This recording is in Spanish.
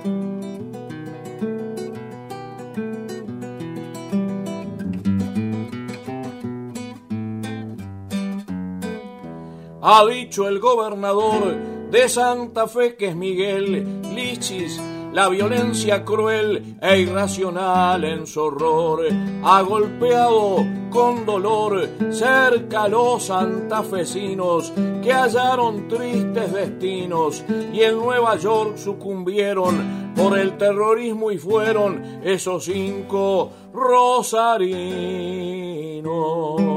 Ha dicho el gobernador de Santa Fe, que es Miguel Lichis, la violencia cruel e irracional en su horror ha golpeado con dolor cerca a los santafesinos que hallaron tristes destinos y en Nueva York sucumbieron por el terrorismo y fueron esos 5 rosarinos.